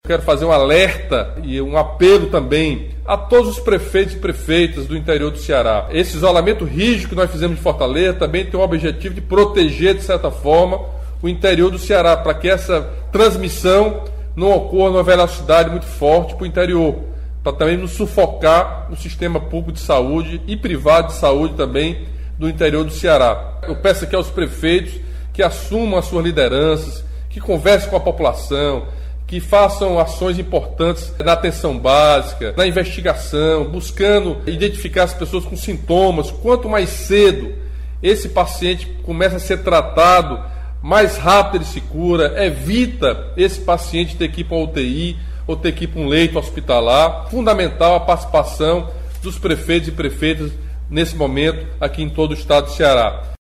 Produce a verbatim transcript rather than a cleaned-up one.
Quero fazer um alerta e um apelo também a todos os prefeitos e prefeitas do interior do Ceará. Esse isolamento rígido que nós fizemos em Fortaleza também tem o objetivo de proteger, de certa forma, o interior do Ceará, para que essa transmissão não ocorra numa velocidade muito forte para o interior, para também não sufocar o sistema público de saúde e privado de saúde também do interior do Ceará. Eu peço aqui aos prefeitos que assumam as suas lideranças, que conversem com a população, que façam ações importantes na atenção básica, na investigação, buscando identificar as pessoas com sintomas. Quanto mais cedo esse paciente começa a ser tratado, mais rápido ele se cura, evita esse paciente ter que ir para uma U T I ou ter que ir para um leito hospitalar. Fundamental a participação dos prefeitos e prefeitas nesse momento aqui em todo o estado do Ceará.